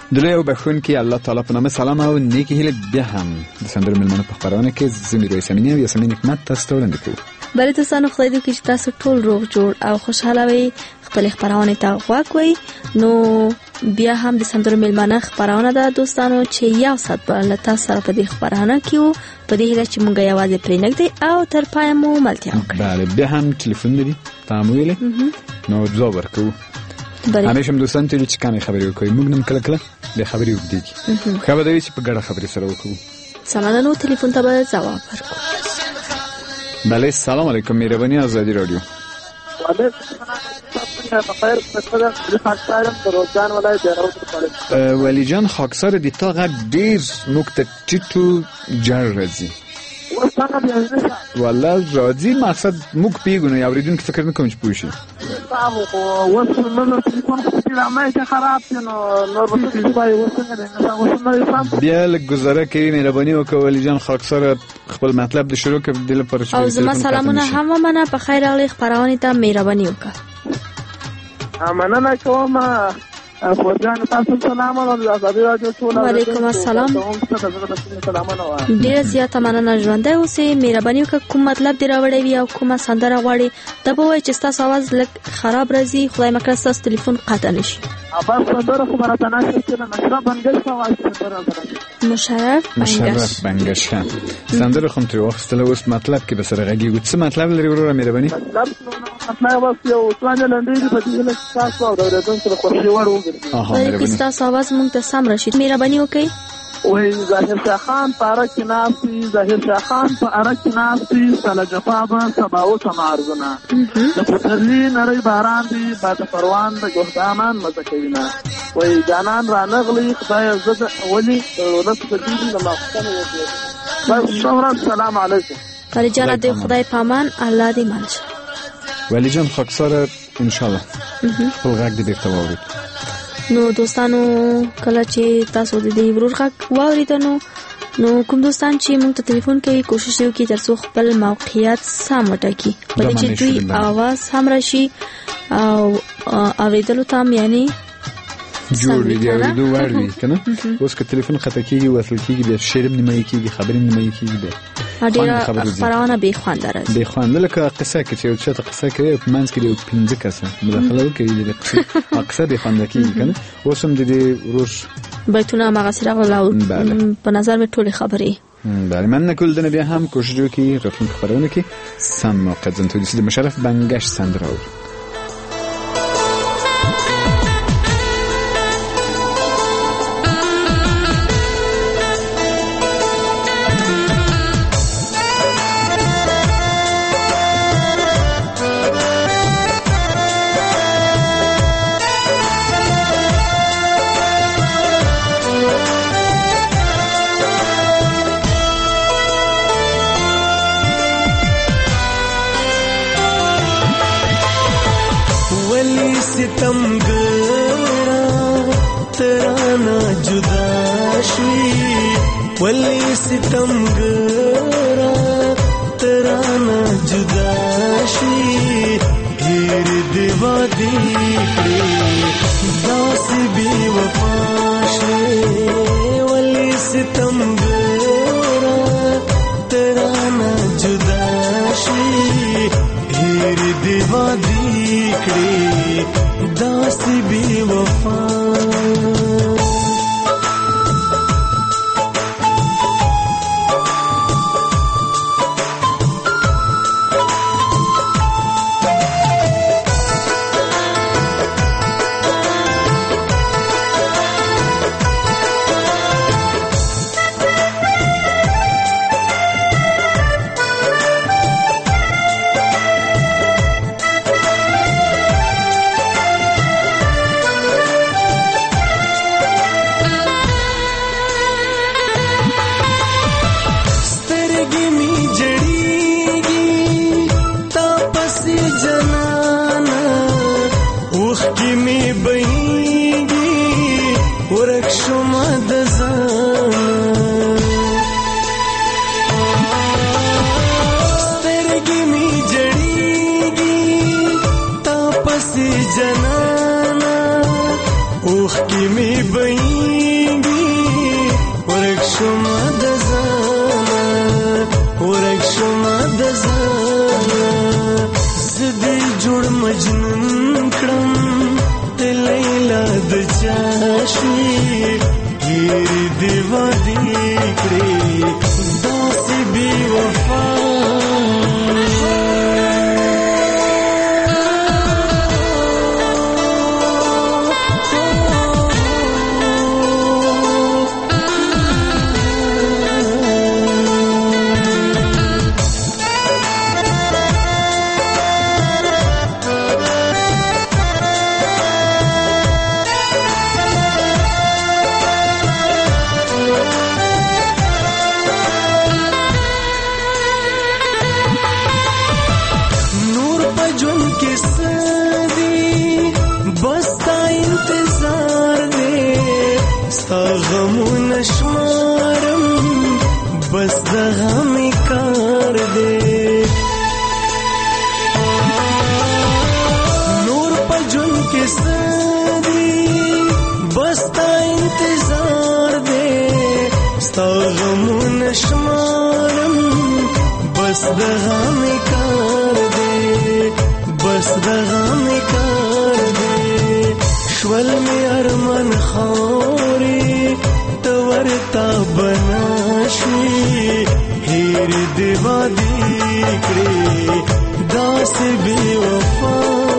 د لوی او بخښونکي الله تعالی په نامه سلام او نیکې هیلې بیا هم د سندرو میلمنو په خپرونه کې زه میرویس امینی او یاسمین حکمت تاسو ته وړاندې کوو. بلې دوستانو، خدای دې وکړي چې تاسو ټول روغ جوړ او خوشحاله وئ. خپلې خپرونې ته غوږ وئ. نو بیا هم د سندرو میلمنه خپرونه ده دوستانو چې یو ساعت به له تاسو سره په دې خپرونه کې وو، په دې هیله چې موږ یوازې پرې نږدې او تر پایه مو ملتیا وکړي. بله، بیا هم ټلیفون لري تا مو ویلې نو ځواب ورکوو. همیشه هم دوستان ته چې کمې خبرې وکړئ، موږ نم کله کله د خبرې اوږدېږي، ښه به دا وي چې په ګډه خبرې سره وکړو. سمانه نو ټلیفون ته به ځواب ورکړو. بله، سلام علیکم، مهرباني آزادی رادیو. ولی جان خاکسار دی تا غب دیر نکته چیتو جر رازی والله راځي مقصد موږ پیګو نه یاوریدون کې فکر نه کوم چې پوښي بیا لږ گزاره کوي. مهرباني وکړه ولی جان خاکسار خپل مطلب د شروع کې د لپاره او زما سلامونه هم ومنه. په خیر راغلی خپرونې ته مهرباني وکړه. مننه کوم. خوږان تاسو سلام علیکم. وعلیکم السلام. ډیره زیاته مننه. ژوندی اوسئ. مهرباني وکړه کوم مطلب دې راوړی وي او کومه سندره غواړئ دا به وایي چې ستاسو اواز لږ خراب راځي. خدای مکړه ستاسو تلیفون قطع نه شي. مشرف بنگش سندره خو ترې واخیستله، اوس مطلب کې به سره غږیږو. څه مطلب لري وروره مهرباني؟ مطلب اوس یو څوانه لنډۍ دي په دې هیله چې تاسو اورېدونکو ته خوښي وړ وګرځي. ستاسو اواز موږ ته سم راشي. مهرباني وکړئ. وای ظاهر شاه خان په اره کې ناستي، ظاهر شاه خان په اره کې ناستي، سله جفا به سبا او سمارزونه د پسرلي نری باران دی با د پروان د ګهدامان مزه کوي نه. وای جانان را نغلی خدای زده ولی ولس په دې د مخکنه وکړي. بس شهرت سلام علیکم. ولی جان دې خدای پامان الله دې مل شه. ولی جان خاکسار ان شاء الله خپل غږ دې بیرته واوري. نو دوستانو کله چې تاسو د دې ورور غږ واورید نو کوم دوستان چې موږ ته ټلیفون کوي کوشش وکړي ترڅو خپل موقعیت سم وټاکي، په دې چې دوی आवाज هم راشي او اوریدلو ته یعنی جوړ وي دی اوریدو وړ وي کنه. اوس که ټلیفون خطا کیږي وصل کیږي بیا شعر نیمه کیږي خبرې نیمه کیږي بیا ډیره خبرونه به خوند راځي. به خوند لکه قصه کې چې یو څه قصه کوي په منځ کې یو 15 کسه مداخله وکړي د قصه به خوند کیږي کنه. اوس هم د دې روش بیتونه مغسره غلاو په نظر مې ټولې خبرې بله. من کول بیا هم کوشش وکړي راتلونکي خبرونه کې سم موقع ځان ته د مشرف بنگش سندره वली सितम गरा तराना जुदाशी ढेर दिवा दीपे दास बेवफाशे. वली सितम गरा तराना जुदाशी ढेर दिवा दीपे दास बेवफा. जनाना ओख की में बई مجنون کړم لیلا د چاشنی هیر دی وادي کړې داسې بی وفا بس دغه می کار دی نور په جون کې سدي بس تا انتظار دی ستا غمونه شمارم بس دغه می کار دی بس دغه می کار دی شول می ارمان خوري ورتا بناشوی هیر دی وادي کړې داسې بی وفا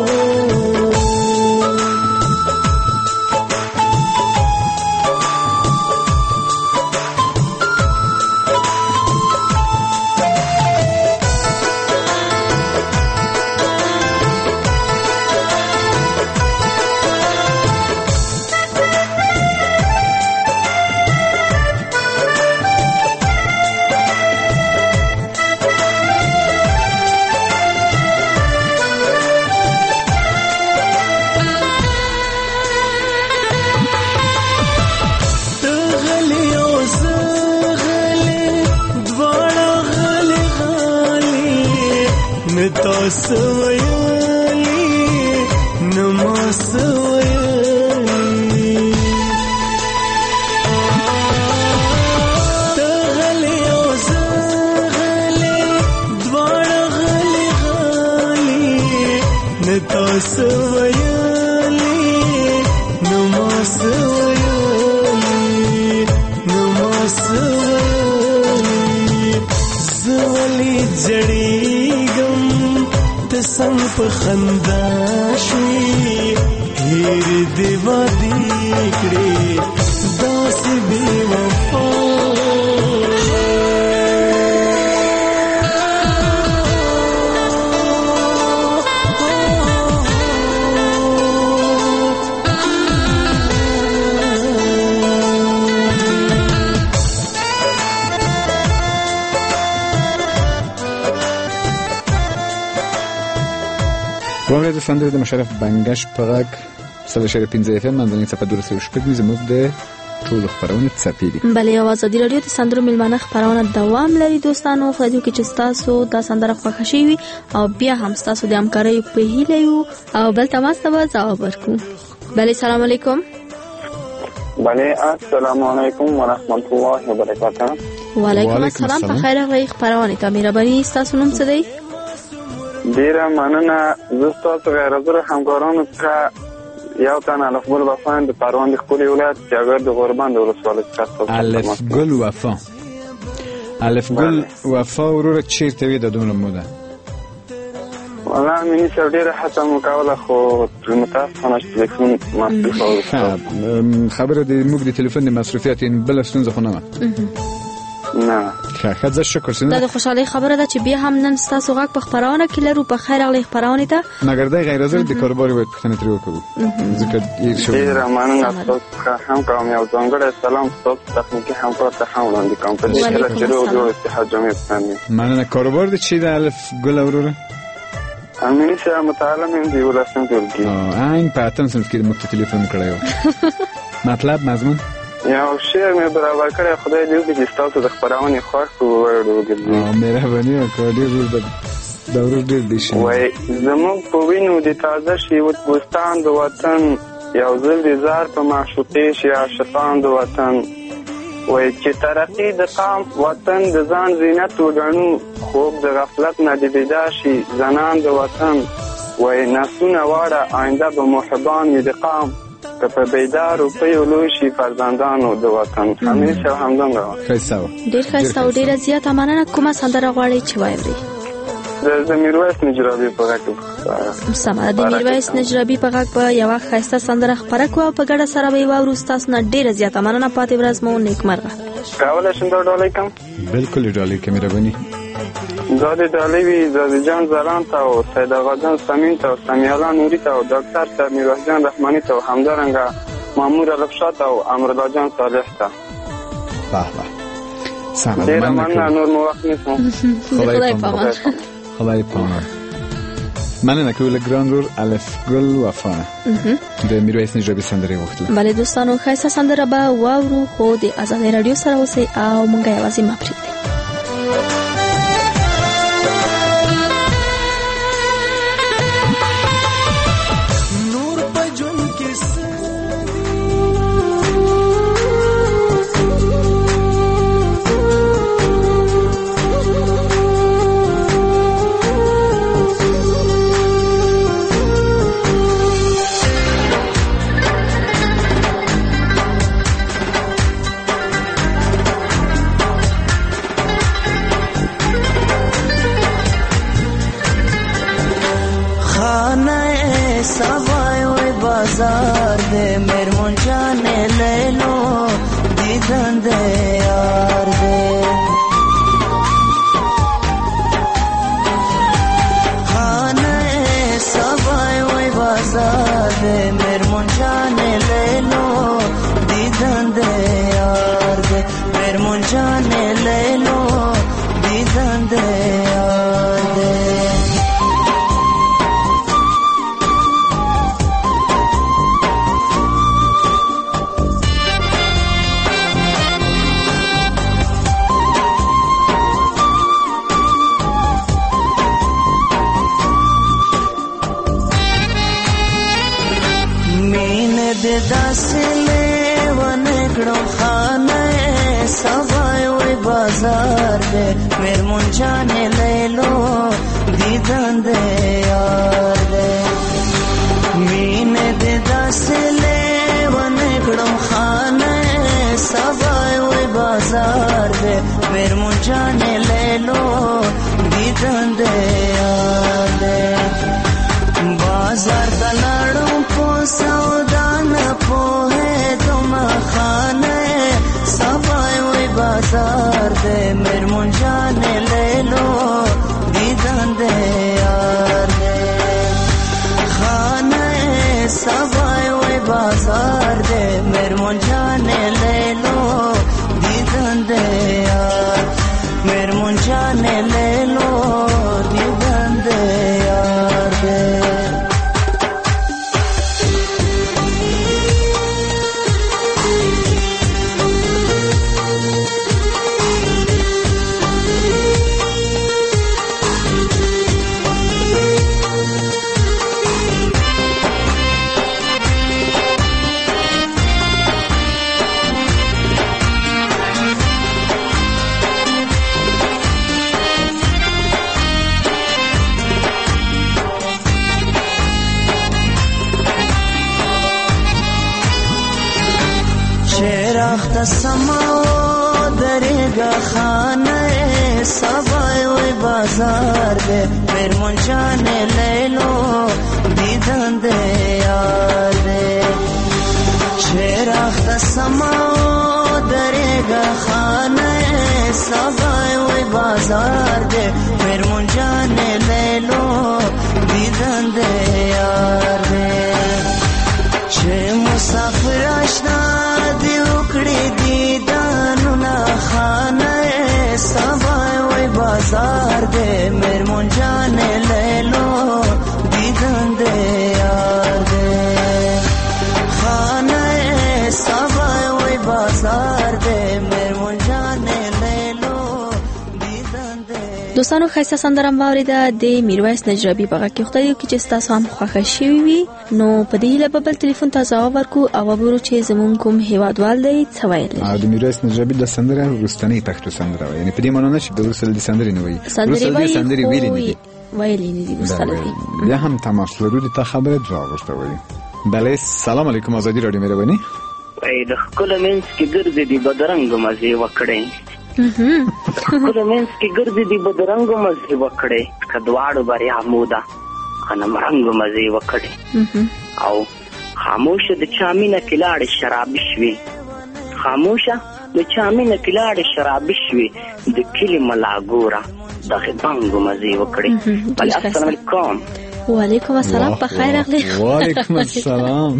سویلی نما سویلی تغلی او زغلی دوار غلی غلی نتا سویلی نما سویلی نما سویلی زولی جڑی سم په خندا شوي هیر دی وادي کړې داسې بی وفا واورئ د سندرې د مشرف بنګش په غږ 105 FM منځنۍ څپه 206 زموږ د ټولو خپرونې څپې دي. بلې او ازادي راډیو د سندرو میلمانه خپرونه دوام لري دوستانو. خو دې کې چې تاسو دا سندره خوښه شي او بیا هم تاسو د همکارۍ په هیله یو او بل تماس ته جواب ورکړو. بلې سلام علیکم. بله السلام علیکم و رحمت الله و برکاته. وعلیکم السلام. په خیر راغلی خپرونه ته. مهرباني تاسو نوم څه دی؟ ډیره مننه. زه ستاسو غیر حاضر همکارانو څخه یو تن الف ګل وفا د پروان د ښکلي ولایت جاګر د غوربند ولسوالۍ څخه. الف ګل وفا الف ګل وفا وروره چیرته وي د دومره موده؟ والله مینې سره ډېره هڅه مو کوله خو متاسفانه چې تلیفون مصروف و. خبره د موږ د تلیفون د مصروفیت بله ستونزه خو نه وه؟ نه. ښه زه شکر دا د خوشحالۍ خبره ده چې بیا هم نن ستاسو غږ په خپرونه کې لرو. په خیر راغلی خپرونې ته. مګر دی غیر حاضر د کاروبار باید پوښتنه ترې وکړو ځکه ډېر شو. ډېره مننه تاسو څخه هم کوم. یو ځانګړی سلام ستاسو تخنیکي همکار ته هم وړاندې کوم په دې کله چې روغ اتحاد جامع اسلامي. مننه. کاروبار د چی د الف ګل وروره؟ امینی شه متعلم یم دی ولسم ټولګي. این په اتم صنف کې موږ ته تلیفون کړی و. مطلب مضمون یو شعر مې برابر کړی. خدای دې وکړي چې ستاسو د خپرونې خوښ وګرځي. مهرباني وکړه. ډېر د ورور ډېر دی شي. وایي زموږ په وینو د تازه شي بوستان د وطن یو ځل د زار په معشوقې شي عاشقان د وطن. وایي چې ترقي د قام وطن د ځان زینت وګڼو خوب د غفلت نه د بیدار شي زنان د وطن. وای نسونه واړه آینده به محبان وي د قام که په بیدار او په لوی شي فرزندانو د وطن. همیشه همدغه ښایسته وه. ډېر ښایسته او ډېره زیاته مننه. کومه سندره غواړئ چې واورئ؟ د میرویس نجرابي په غږ کې. سمه ده. د میرویس نجرابي په غږ به یوه ښایسته سندره خپره کړو او په ګډه سره به یې واورو. ستاسو نه ډېره زیاته مننه. پاتې ورځ مو نیکمرغه. کولی شم دا ډالۍ کړم؟ بالکل یې ډالۍ کړه مهرباني. دا د ډالۍ وي زادي جان زران ته او سید آغاجان سمین ته او سمیالا نوري ته او ډاکټر صاحب میرویس جان رحماني ته او همدارنګه مامور الفشا ته او امرالله جان صالح ته. به به. سمه ډېره مننه. نور مو وخت نیسم. خدای پامان. خدای پامان. مننه کوي له ګران ورور الف ګل وفا د میرویس نجرابي سندرې وختله. بله دوستانو ښایسته سندره به واورو خو د ازادۍ راډیو سره اوسئ او مونږ یوازې مه پرېږدئ. دوستانو ښایسته سندره مو واورېده د میرویس نجرابي په غږ کې. خدای دې وکړي چې ستاسو هم خوښه شوې وي. نو په دې هیله به بل تلیفون ته ځواب ورکړو او وګورو چې زموږ کوم هیوادوال دی څه ویلی. د میرویس نجرابي د سندره وروستنۍ پښتو سندره وه، یعنې په دې معنا نه چې د وروسته د سندرې نه وایي، وروسته د سندرې ویلې نه دي. ویلي نه دي مستندي. بیا هم تماس لرو د تا خبره جواب ورته وایي. بله سلام علیکم آزادی رادیو مهرباني. وای د خپل منځ کې ګرځې دي بدرنګ مزه وکړي. خپل منځ کې ګرځې دي بدرنګ مزه وکړي. کدواړو بریا مودا خنم رنگ مزه وکړي. او خاموشه د چامینه کلاړ شراب شوي. خاموشه د چامینه کلاړ شراب شوي د کلی ملاګورا دغه بنګ مزه وکړي. السلام علیکم. وعلیکم السلام. په خیر اغلی. وعلیکم السلام.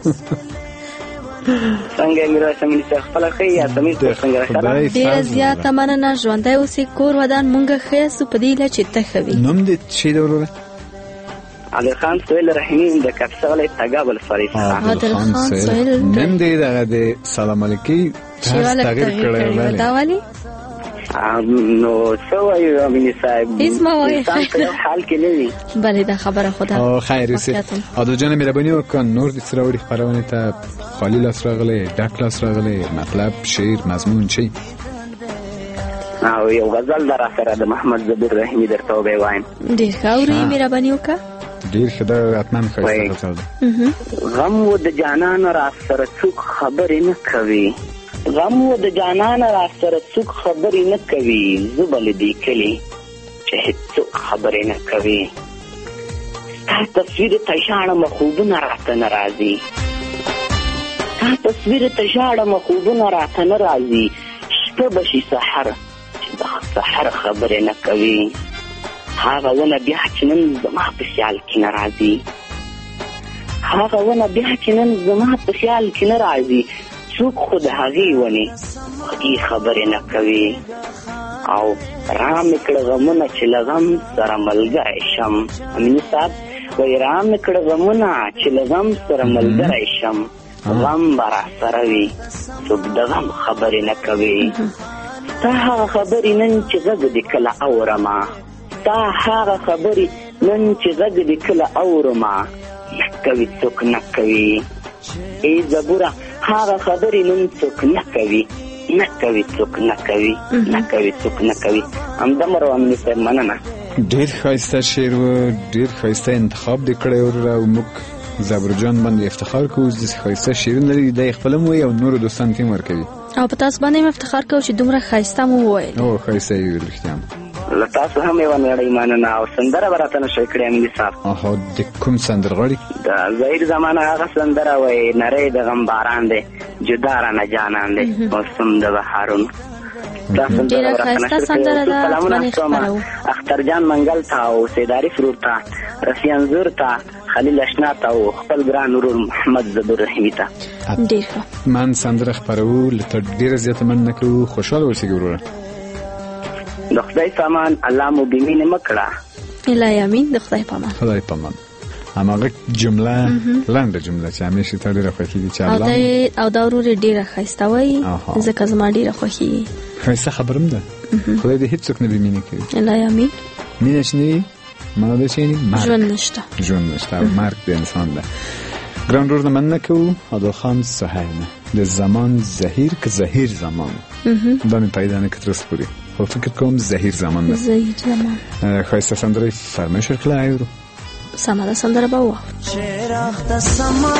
څنګه میرا سمې څخه خپل خیا سمې څنګه راځه. ډیر زیاته مننه. ژوندۍ اوسې کور ودان مونږه خیا سو په دې لچ ته خوي. نوم دې څه دی ورور؟ عادل خان سهیل رحیمی د کپسغله تګابل فریضه. عادل خان سهیل نوم دې د سلام علیکم تغیر کړی دا والی نو سوای امین صاحب اسمه وای حال کې نه وي. بله دا خبره خدا خیر اوسې. عادل جان مهرباني وکړه نور دې سره وړي خبرونه ته خالی لاس راغله ډک لاس راغله مطلب شعر مضمون چی او یو غزل در سره د محمد زبیر رحیمی درته وایم. ډیر خاوري مهرباني وکړه. ډیر خدا اتمن خیر غزل. غم و د جانان را سره څوک خبرې نه کوي. غم و د جانان را سره څوک خبرې نه کوي. زبل دی کلی چې هیڅ خبرې نه کوي. تا تصویر تشاړه مخوبونه راته ناراضي. تا تصویر تشاړه مخوبونه راته ناراضي. شپه بشي سحر چې د سحر خبرې نه کوي. هغه ونه بیا چې نن زما په خیال کې ناراضي. هغه ونه بیا چې نن زما په خیال کې ناراضي. څوک خود هغې ونی هغې خبرې نه کوي. او رام کړه غمونه چې له غم سره ملګری شم. امین صاحب وایي رام کړه غمونه چې له غم سره ملګری شم. غم به را سره وي څوک د غم خبرې نه کوي. ستا هغه خبرې نن چې غږ دې کله اورمه. ستا هغه خبرې نن چې غږ دې کله اورمه. نه کوي څوک نه کوي. ای زبوره هغه خبرې نن څوک نه کوي. نه کوي څوک نه کوي. نه کوي څوک نه کوي. همدمره امین صاحب مننه. ډیر ښایسته شعر و ډیر ښایسته انتخاب دې کړی او موږ زبرجان باندې افتخار کوو چې ښایسته شعرونه لري د خپل مو او نور دوستان تیم ورکوي. او په تاسو باندې افتخار کوو چې دومره ښایسته مو وویل. او ښایسته یې رښتیا له تاسو هم یو نړۍ مننه. او سندره به راته نشئ کړی امین صاحب. د کوم سندرغاړي؟ د ظهیر زمانه هغه سندره وایي نری د غم باران دی جدا رانه جانان دی موسم د بهارونو. ډېره ښایسته سندره ده. اختر جان منګل ته او سیداري فرور ته رفیع انځور ته خلیل اشنا ته او خپل ګران ورور محمد زبیر رحیمی ته ډېر ښه. من سندره خپرو لته ډېره زیاته مننه کوو. خوشحاله اوسئ وروره. د خدای پامان الله مو بېمینې مه کړه. الهی امین. د خدای پامان. خدای پامان. هماغه جمله لنډه جمله چې همیشه تا ډېره خوښېږي چې الله او دا ورور یې ډېره ښایسته وایي ځکه زما ډېره خوښېږي. ښایسته خبره هم ده. خدای دې هېڅوک نه بېمینې کوي. الهی امین. مینه چې نه وي ماده چې نه ژوند نشته. ژوند نشته او مرګ د انسان ده. ګران ورور نه مننه کوو. عادل خان سهیل د زمان زهیر که زهیر زمان دا مې پیدا نه کړ تر اوسه پورې خو فکر کوم زهیر زمان ده. زهیر زمان. ښایسته سندره فرمایش ورکړه ایورو. سمه ده سندره به وواورو. چراغ ته سما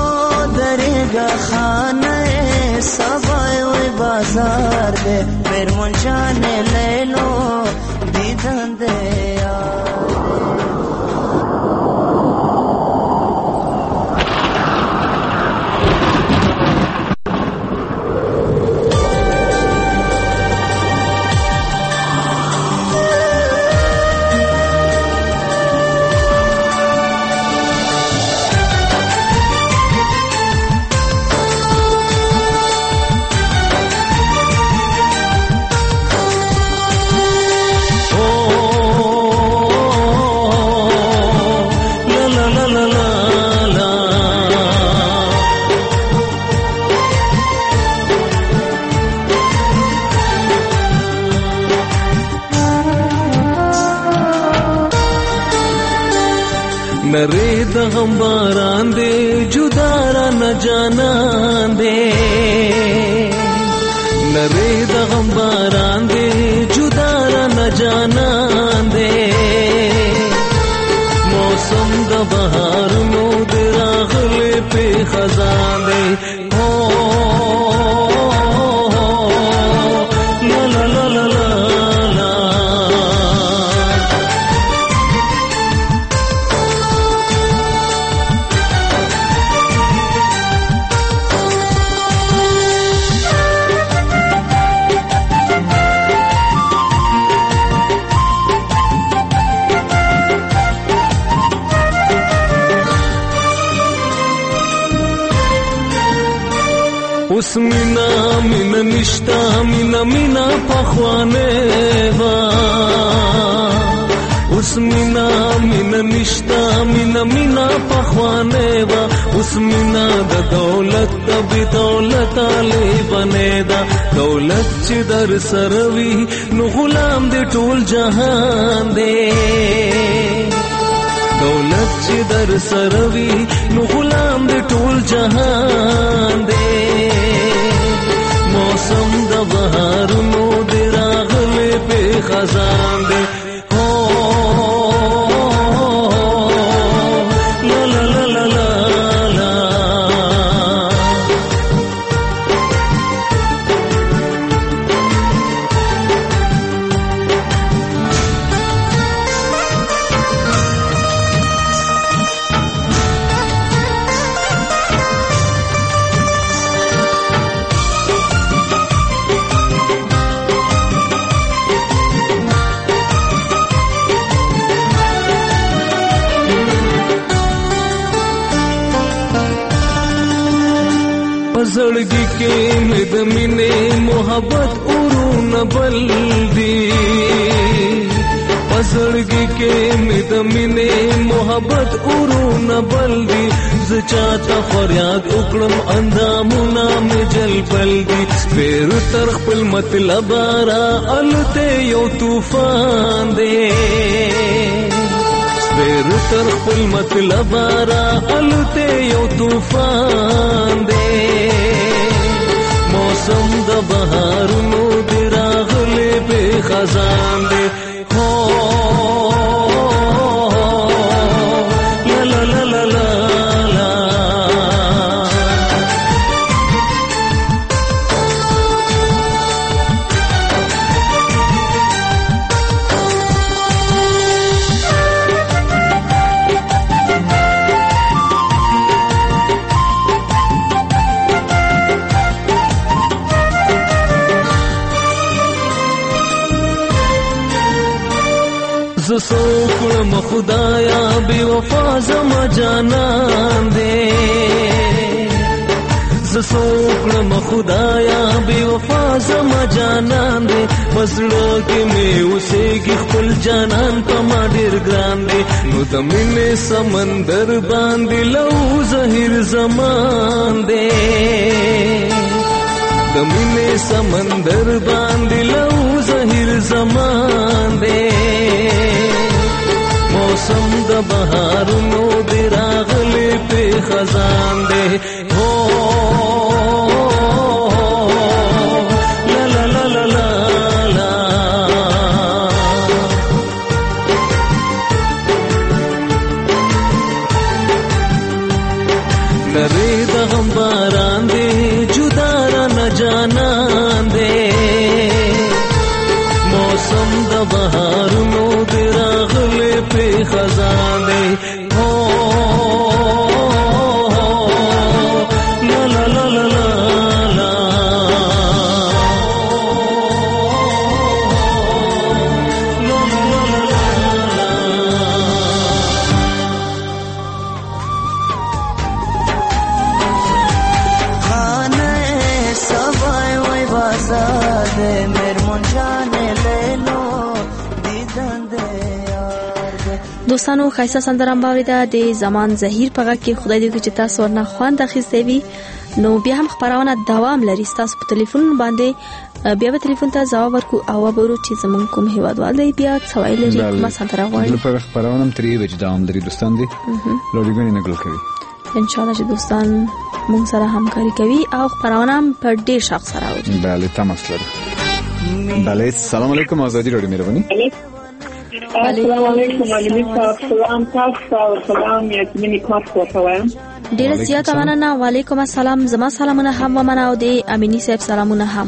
درېږه خانه سبا وی بازار دی میرمن جانې لیلو دیدن دی نری د غم باران دے جدا را نہ جانان دے. نری د غم باران دے جدا را نہ جانان دے. خزان دی لا لا لا لا لا اوس مینا مینا نشتا مینا مینا پخوانه وا اوس مینا مینا نشتا مینا مینا پخوانه وا اوس مینا د دولت د بدولت علی بنیدا دولت چې در سروي نو غلام دې ټول جهان دې دولت چې در سروي نو غلام دې ټول جهان دې موسم د بهارونو دې راغلې په خزان دې لا لا لا لا لا زړګي کې مې د مینې محبت اورونه بل دي زړګي کې مې د مینې محبت اورونه بل دي زه چاته فریاد وکړم اندامونه مې جلبل دي پیر تر خپل مطلب را الته یو طوفان دی پیر تر خپل مطلب را الته یو طوفان دی موسم د بهارونو دی راغلی په خزان دی لا لا لا لا لا زسوکړم خدایا بے وفا زما جانان دے زسوکړم خدایا بے وفا زما جانان دے پسړو کې مې اوسېږي خپل جانان په ما ډېر ګران دے نو د مینې سمندر باندې لو زهیر زمان دے د مینې سمندر باندې لو زهیر زمان دے موسم د بهارونو دی راغلی په خزان دی لا لا لا لا لا لا لری د غم باران دی جدا را نه جانان دی موسم د بهارونو دی راغلی په خزان دی لا لا لا لا لا لا خانه سبای وای بازار مرمون جانه لیلو دیدن دی دوستانو خایسته سندرم باوریده د زمان زهیر په غږ کې خدای دې چې تاسو ورنه خوند اخیستی وي نو بیا هم خبرونه دوام لري تاسو په ټلیفون باندې بیا به ټلیفون ته ځواب ورکو او ورو چې زمون کوم هیوادوال دی بیا سوال لري کومه سندره غواړي په خبرونه 3 بجې دوام لري دوستان دي لوړګنی نه ګل کوي ان شاء الله چې دوستان مونږ سره همکاري کوي او خبرونه په ډیر شخص سره وي بله تماس لري بله السلام علیکم آزادی رادیو مهرباني السلام علیکم علي صاحب سلام تاسو او سلام یې مینی کاس کوم ډیره زیاته مننه. وعلیکم السلام. زما سلامونه هم ومنه او د امینی صاحب سلامونه هم.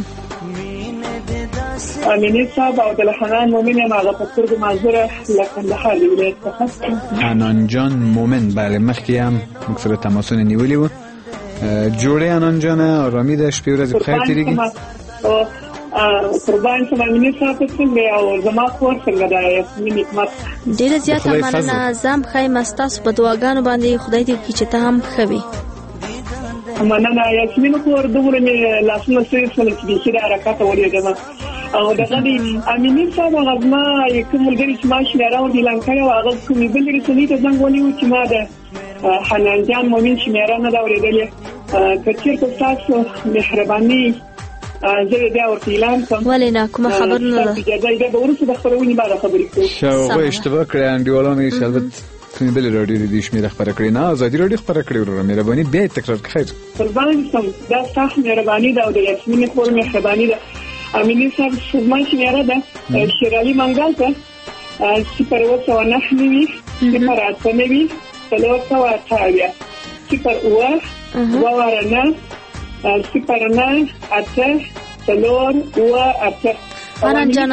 امینی صاحب او د حنان مومن هغه پستر د منظره لکندهار دی ولایت څخه. حنان جان مومن بله مخکې هم موږ سره تماسونه نیولي وو. جوړې حنان جان آرامي ده شپې ورځې بخیر تېرېږي. قربان شم امینی صاحب څنګه او زما خور څنګه ده یاسمین حکمت. ډیره زیاته مننه. زم خیم ستاسو په دعاګانو باندې خدای دې وکړي چې ته هم ښه وي. مننه یاسمین خور دومره مې لاسونه سوي شول چې د شي حرکت ولیدم او دغه دی امینی صاحب غزما کوم ملګری چې ما شمیره ور دي لانکړه او هغه کومې بل رسنۍ ته زنګ ونیو چې ما د حنان جان مومن شمیره نه دا ورېدلې. که چېرته تاسو مهرباني زه بیا ورته اعلان کوم. ولې نه کومه خبر نه ده. اجازه ده به وروسته د خپرونې بعد خبرې کوو. ښه هغوی اشتباه کړی انډیوالانو یې البته کومې بلې راډیو دې شمېره خپره کړې نه ازادي راډیو خپره کړې وروره مهرباني بیا یې تکرار کړه. خیر قربان شم دا ستاسو مهرباني ده او د یاسمین خور مهرباني ده. امینی صاحب زما شمیره ده شیرعلي منګل ته 079 089 388 0 2 0 8 3 حنان جان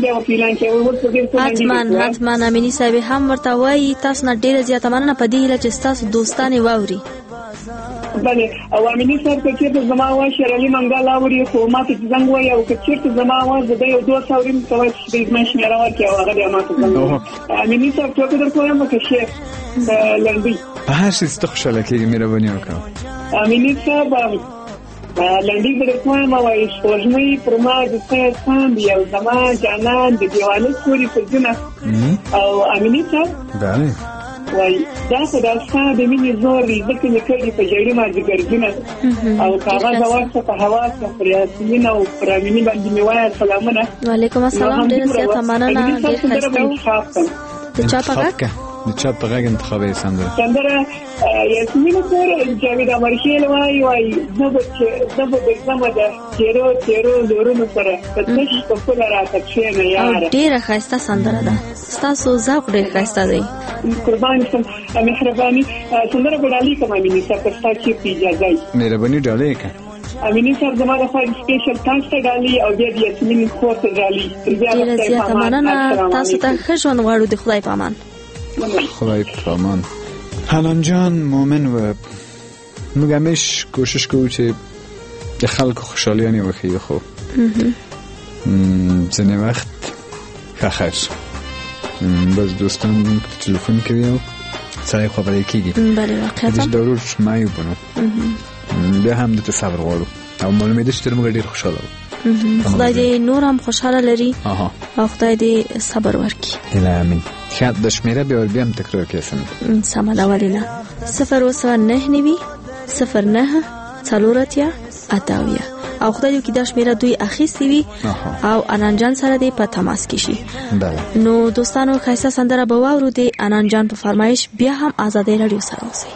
حتما امینی صاحب هم ورته وایي تاسو نه ډیره زیاته مننه په دې هیله چې تاسو دوستانې واوري. بله او امینی صاحب که چېرته زما آواز شیرعلي منګل اوري خو ما ته زنګ وایي او که چېرته زما آواز د یو 200 اوري کوي چې زما شمیره ورکړي او هغه د ما ته زنګ. امینی صاحب ټوکې درته وایم که شیخ لنډۍ په هر شي څه خوشحاله کېږي مهرباني وکړه. امینی صاحب لنډۍ درته وایم وایي سپوږمۍ پر ما د سیر څاندي او زما جانان د دیوالو سوري سجونه او امینی صاحب بله وای دا خو دا ستا د مینې زور دی ځکه مې کړي په ژړې مازدیګرګونه او کاغذ واخته په هوا کې پر یاسمین او پر امیني باندې مې وایه سلامونه. وعلیکم السلام. ډېره زیاته مننه. ډېر ښایسته و. د چا په غږ د چا په غږ انتخاب یې سندره یاسمین خور جاوید امرخیل وایي زه به درځمه د تیرو لورونو سره په تش په پوله راته کښېنه یاره. ډېره ښایسته سندره ده. ستاسو ذوق ډېر ښایسته دی. قربان شم مهرباني. سندره به ډالۍ کوم امیني صاحب که ستا چېرته اجازه وي. مهرباني ډالۍ کړه. امیني صاحب زما د خوا سپیشل تاسو ته ډالۍ او بیا د یاسمین خور ته ډالۍ. ډېره زیاته مننه. تاسو ته ښه ژوند غواړو. د خدای په امان. خدای په امان. حنان جان مومن و موږ همیش کوشش کوو چې د خلکو خوشحالیانې وښیو خو ځینې وخت ښه خیر بس دوستان موږ ته تلیفون کوي او سړی خبرې کېږي. بله واقعیتا ضرور معیوب نو بیا هم دته صبر غواړو او معلومېده چې تر موږ ډېر خوشحاله وو. خدای دې نور هم خوشحاله لري او خدای دې صبر ورکړي. امین. ښه د شمېره بیا هم تکرار کړئ. سمه ده. ولې نه. 0 09 04 88 او خدای دې وکړي دا شمېره دوی اخیستې وي او انان جان سره دې په تماس کې شي. نو دوستانو ښایسته سندره به واورو د انان جان په فرمایش. بیا هم آزادۍ راډیو سره اوسئ.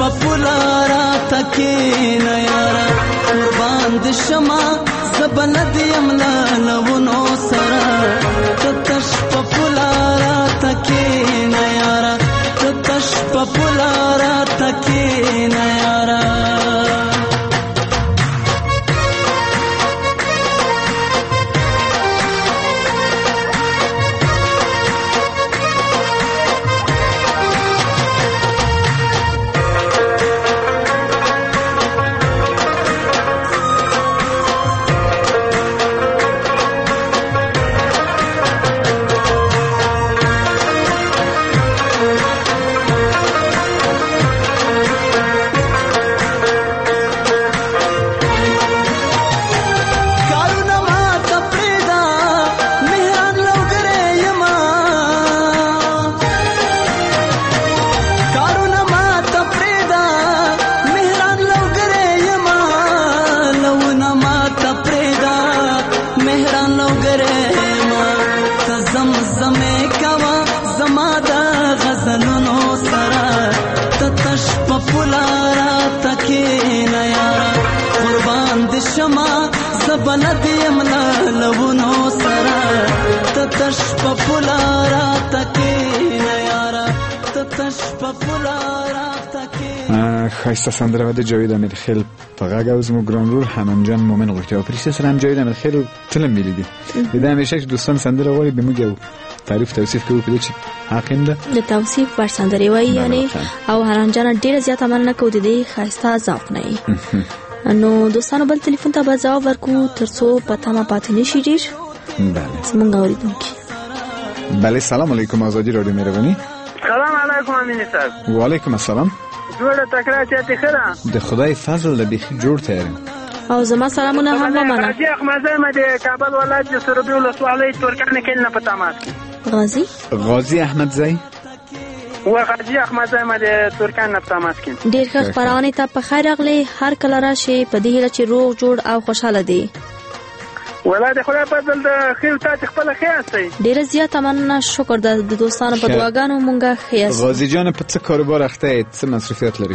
پپولارا تکینا یارا قربان د شما زبلد یملا لونو سرا تتش پپولارا تکینا یارا تتش پپولارا تکینا یارا بلد یملا لونو سرا تتش پپولارا تکینا یارا تتش پپولارا تکینا خایسته سندره و د جاوید امیرخیل په غږ او زموږ ګرانورور حنان جان مومن غوښتي او پرشته سره هم جاوید امیرخیل تلم میلیدي دا همیشه چې دوستان سندره غواړي به موږ یو تعریف توصیف کوو په دې چې حقیم ده د توصیف ور سندرې وایي یعنی او حنان جان ډېره زیاته مننه کوو د دې خایسته ذوق نه نو دوستانو بل تلیفون ته به ځواب ورکو ترڅو پته ما پاتې نشي ډېر بله زموږ اورېدونکي بله سلام علیکم آزادی رادیو مهرباني سلام علیکم امین صاحب وعلیکم السلام جوړه تکړه چاته خره د خدای فضل د بیخي جوړ تیارم او زما سلامونه هم ومنه غازی احمد زای د کابل ولایت د سروبي ولسوالۍ ترکان کله نه پتا ماس غازی احمد زای و غازی احمد زای د ترکان نه پتا ماس کې ډیر ښه خبرونه ته په خیر راغلی هر کله راشي په دې هیله چې روغ جوړ او خوشاله دي ولادت خدای په دل د خیر ته خپل خیاستي ډیر زیات مننه شکر د دوستانو په دعاګانو مونږه خیاست غازی جان په څه کاروبار اخته څه مصرفیات لري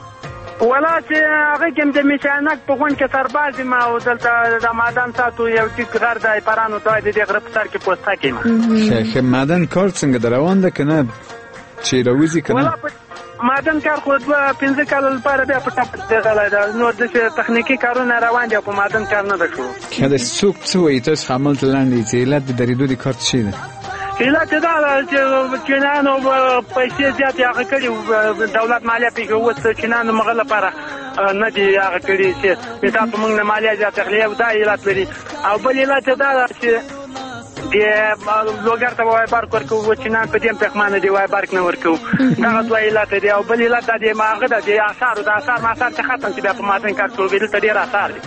ولات هغه کوم د میشانک په غون کې سرباز ما او دلته د مادان ساتو یو ټیک غر د پرانو ته د غرب سر کې پوسټه کېما شیخ مادن کار څنګه روان ده کنه چې راوځي کنه مادن کار خو 15 کال لپاره بیا په ټاپ دی غلا نو د تخنیکی کارونه روان دي په مادن کار نه دکو کله څوک څه وایي تاسو خامل تلاندې چې علت د دریدو د کارت شي ده علت دا چې چینانو پیسې زیات هغه کړي دولت مالیه پیګوت چینانو مغله لپاره نه دی هغه کړي چې تاسو موږ نه مالیه زیات اخلي او دا علت لري او بل علت دا چې د لوګر ته وای بار ورکو چې نه په دې پخمانه دی وای بارک نه ورکو دا دوه علت دی او بل علت د ماغه د اثر د اثر ما اثر ته ختم چې په ماتن کار کوو ویل ته ډیر اثر دی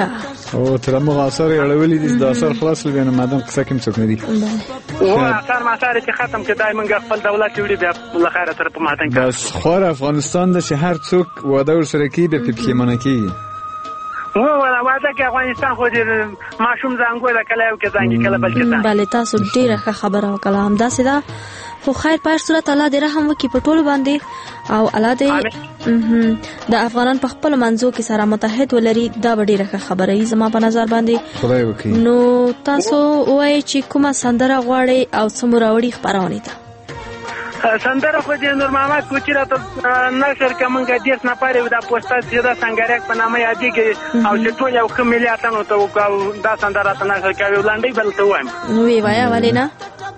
او تر موږ اثر اړولې دي د اثر خلاص لګنه مادام قصه کوم څوک نه دي او اثر ما اثر چې ختم چې دای موږ خپل دولت جوړي بیا له خیره تر په ماتن کار بس خور افغانستان د شهر څوک واده ور سره کی به پخیمانه کی ولا واده کې افغانستان خو دې ماشوم زنګو د کله یو کې زنګي کله بل کې بله تاسو ډیره ښه خبره وکړه همداسې ده خو خیر په هر صورت الله دې رحم وکړي په ټولو باندې او الله دې د افغانان په خپل منځو کې سره متحد ولري دا به ډیره ښه خبره وي زما په نظر باندې خدای وکړي نو تاسو وایئ چې کومه سندره غواړئ او څه مو راوړي خپرونې ته سندره خو د نور محمد کوچی راته نشر کومګه دیس نه پاره دا پوسټه چې دا څنګه په نامه یادېږي او چې ټول یو کملي اتنو ته وکاو دا سندره ته نشر کوي لاندې بل ته وایم وی وایا ولینا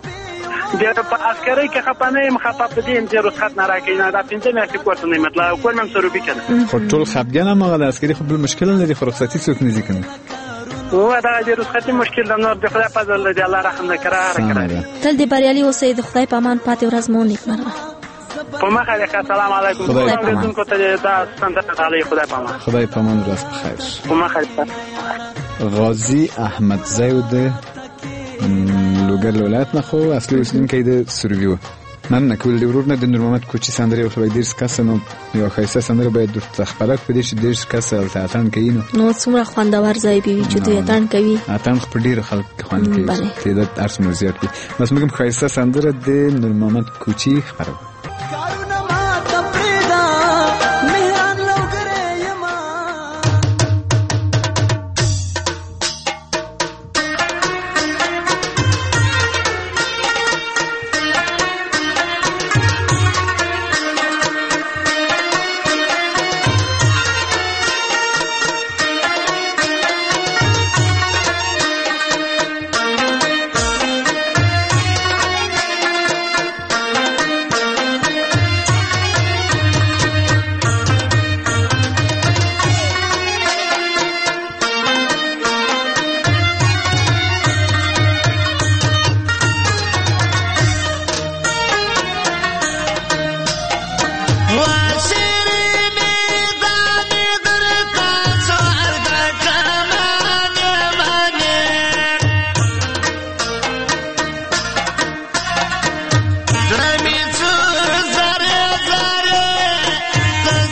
د په عسکرۍ کې خپانه مخاطب دي چې رخصت نه راکې نه دا 15 میاشتې کوته نه مطلب کول مم سروبي کړه خو ټول خپګنه مغه د عسکري خو بل مشکل لري خو رخصتي څوک نه ځي کنه و دا د رخصتي مشکل د نور د خدای په فضل دی الله رحم وکړه تل دې بریالي اوسئ د خدای په امان پاتې ورځ مو نیکمرغه په مخه ده السلام علیکم خدای ته دا څنګه تعالی خدای په امان خدای په امان ورځ بخیر په مخه غازی احمد زید لوګر ولایت نه خو اصلي اوسیدونکی د سروبي و من نکول دی ورور نه د نور محمد کوچی سندره خو ډیر کس نو یو خیسه سندره باید د خبره کړی چې ډیر کس التاتن کوي نو څومره خوندور ځای بي چې دوی اتن کوي اتن خو ډیر خلک خوند کوي تعداد ارس مو زیات دي بس موږ خیسه سندره د نور محمد کوچی خبره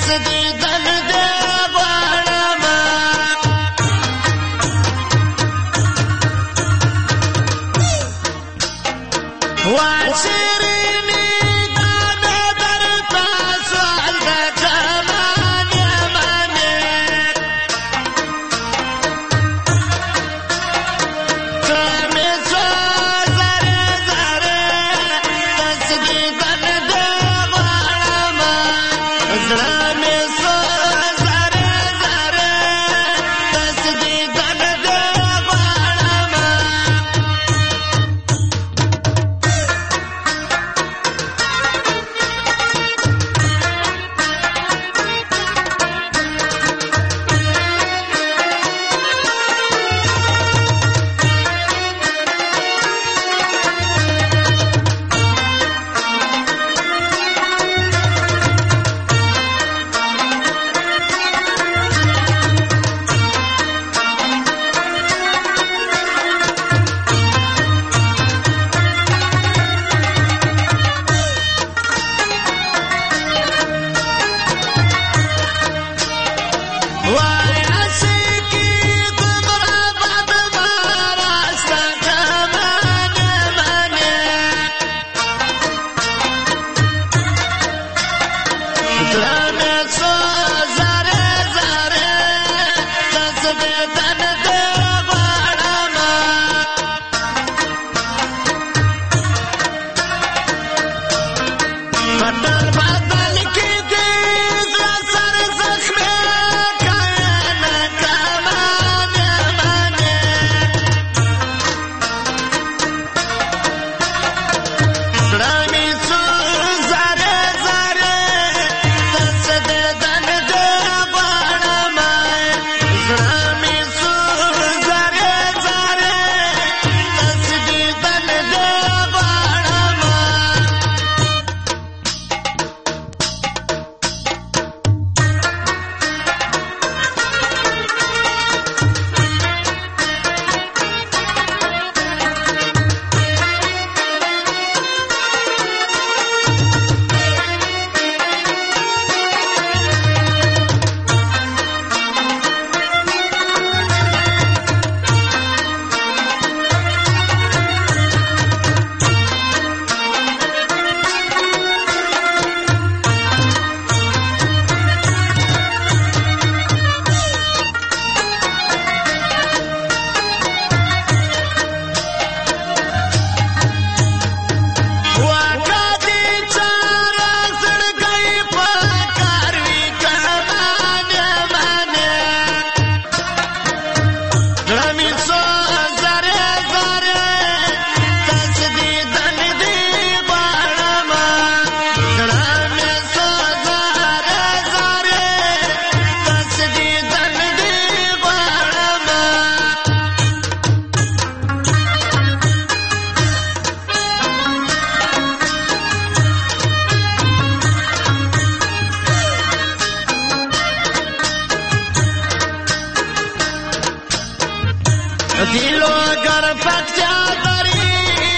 दिलो गर पक्षा दरी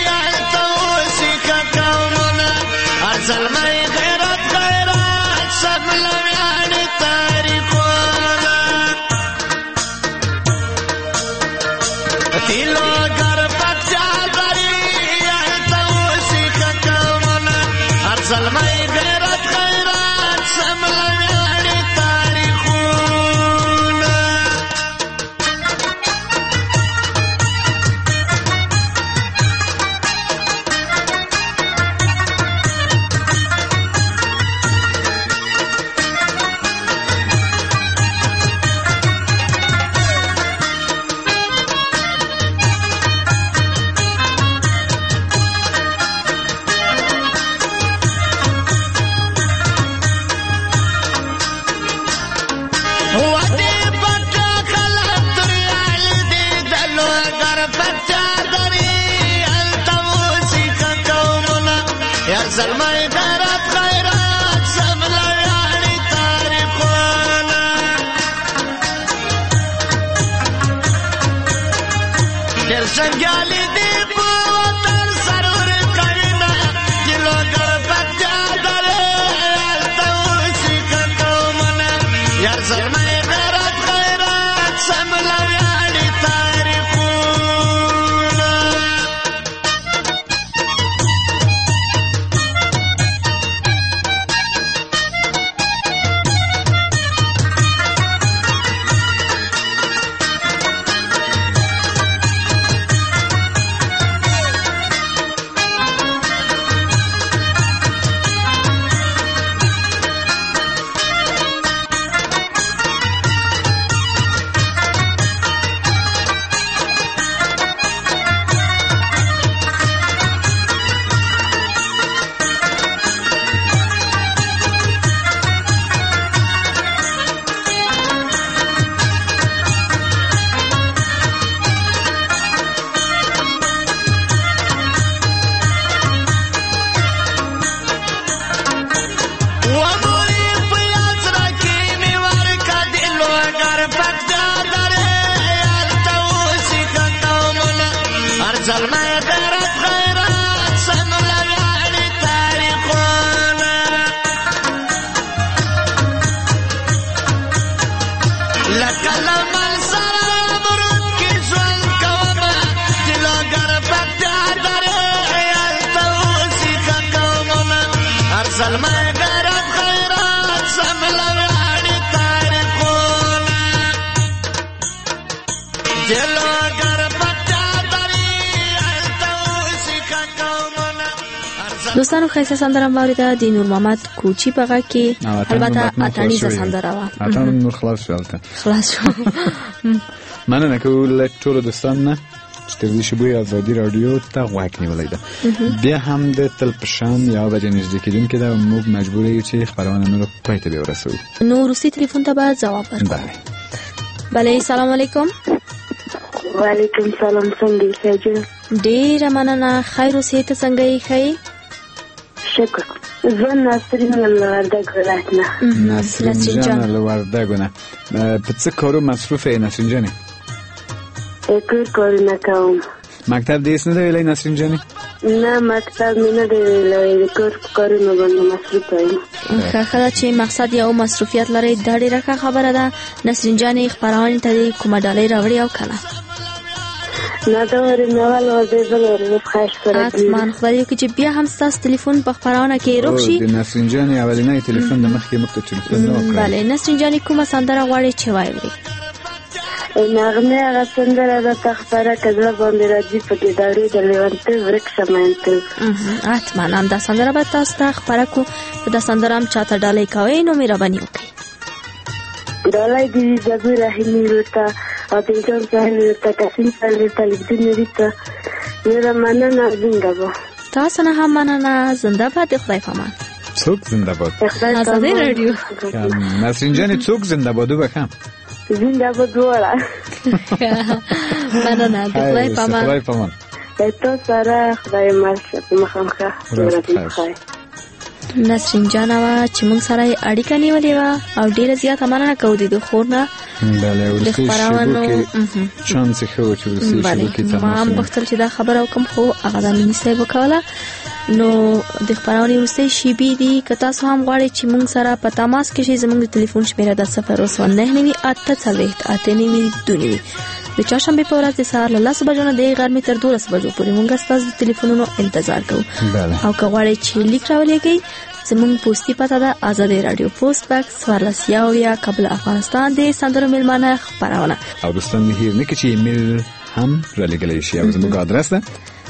तौसिका कौमुना असल में गैरत गैरत सब लम्यान तारीखोना दिलो गर पक्षा दरी तौसिका कौमुना असल में गैरत गैरत सब लम्यान तारीखोना زلمي غيرت غيرت سبلا يعني تاريخنا درسن قالي دي بوطن سرور كينا جلو غربت جادري التوسيك كوما زلمه غیرت غیرت سملا ویاړي تاریخونه دوستانو ښایسته سندره مو اورېده د نور محمد کوچي په غږ کې البته اتڼیزه سندره وه اتڼ نور خلاص شو خلاص شو مننه کوو له ټولو دوستانو نه چې تر دې شیبې ازادي راډیو ته غوږ نیولی ده بیا هم د تل په شان 1 بجې نږدې کېدونکې ده موږ مجبور یو چې خپرونه نور پای ته بیا ورسوو نو وروستي تلیفون ته به ځواب ورکړو بله سلام علیکم وعلیکم سلام څنګه یې ښه ډېره مننه خیر اوسې ته څنګه یې ښه شکر زه نسرین له وردګو ولایت نه نسرین جان له وردګو نه په څه کارو مصروفه یې نسرین جانې کور کارونه کوم مکتب دې هېڅ نه دی ویلی نسرین جانې نه مکتب مې نه دی ویلی د کور په کارونو باندې مصروفه یم ښه ده چې مقصد یا مصروفیت لرئ دا ډېره ښه خبره ده نسرین جانې خپرونې ته دې کومه ډالۍ راوړې او که نه نه دا ورنول ورځې بل ورځ خواهش سره حتما خدای وکړي چې بیا هم ستاسو تلیفون په خپرونه کې روغ شي د نسرین جانې اولنی تلیفون د مخکې موږ ته تلیفون نه وکړی بله نسرین جانې کومه سندره غواړئ چې واورئ نغمې هغه سندره راته خپره که زړه باندې راځي پکې داړې د لیونتوب ورک شه مینتوب حتما همدا سندره به تاسو ته خپره کړو که دا سندره هم چاته ډالۍ کوئ نو مهرباني وکړئ ډالۍ دې وي زبور رحیمي ورته عادل جان صاحب ورته قسیم صاحب ورته لیکدون ورته ډېره مننه زنده باد تاسو نه هم مننه زنده باد د خدای په امان څوک زنده باد ازادي راډیو نسرین جانې څوک زنده باد وبخم زنده باد دواړه مننه د خدای په امان تاسو سره خدای مرسته په مخامخه نسرین جان وه چې موږ سره یې اړیکه نیولې وه او ډېره زیاته مننه کوو د خور نه بله وروستۍ شیبو کې چانس یې ښه و چې وروستۍ شیبو کې ما هم غوښتل چې دا خبره وکړم خو هغه د میني صاحب وکوله نو د خپرونې وروستۍ شیبې دي که تاسو هم غواړئ چې موږ سره په تماس کې شئ زموږ د تلیفون شمېره د 029 د چهارشنبې په ورځ د سهار له 10 بجو نه د غرمې تر 12 بجو پورې موږ ستاسو د تلیفونونو انتظار کوو او که غواړئ چې لیک راولېږئ زموږ پوسټي پته ده ازادي رادیو پوسټ باکس 14 کابل افغانستان د سندرو میلمانه خپرونه او دوستان هیر نه کې چې ایمیل هم رالیږلی شي او زموږ آدرس ده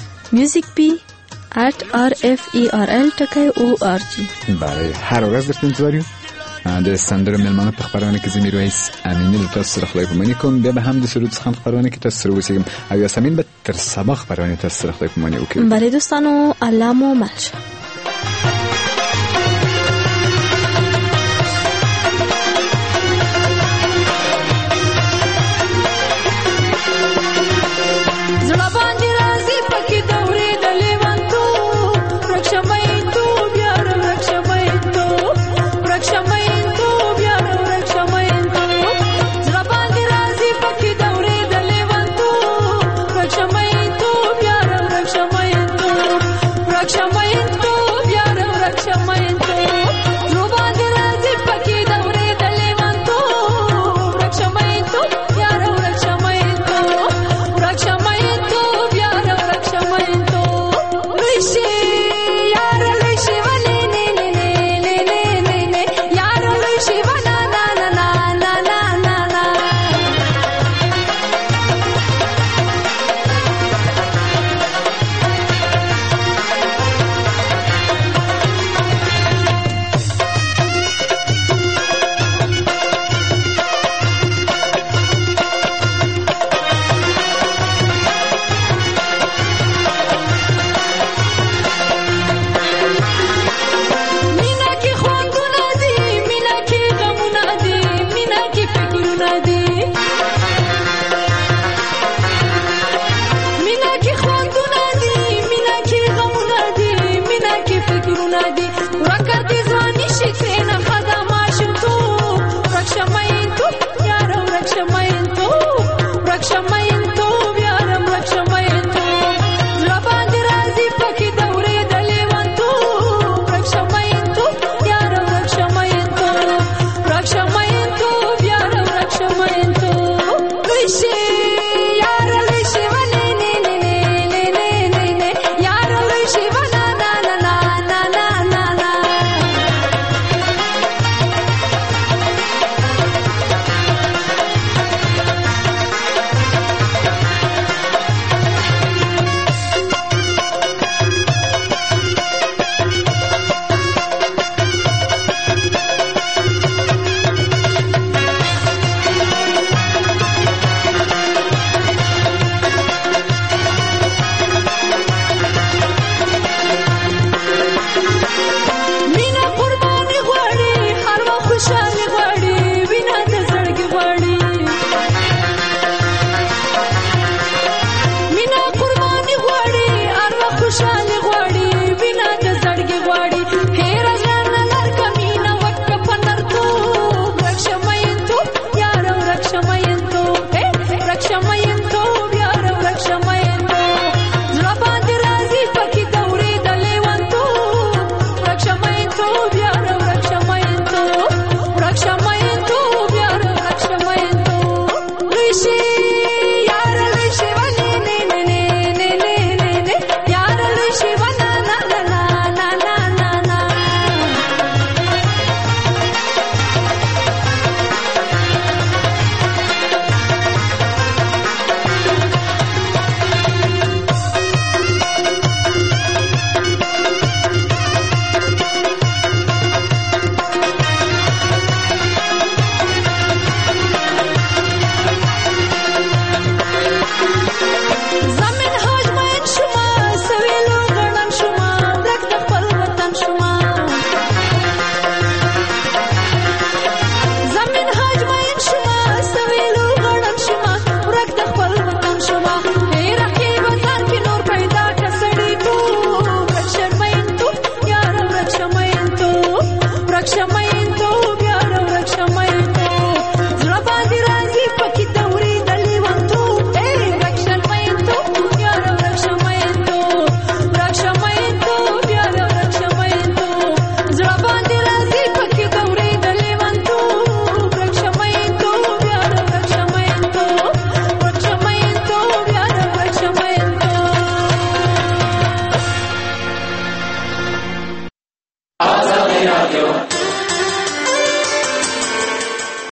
musicp@rferl.org بله هر ورځ درته انتظار یو د سندرو میلمانه په خپرونه کې زه میرویس امیني له تاسو سره خدای پاماني کوم بیا به هم د سرود څخه خپرونه کې تاسو سره اوسېږم او یاسمین به تر سبا خپرونه تاسو سره خدای پاماني وکړي بله دوستانو الله مو مل شه Rakshamayin to, Pyara شمای تو یار ورک شمای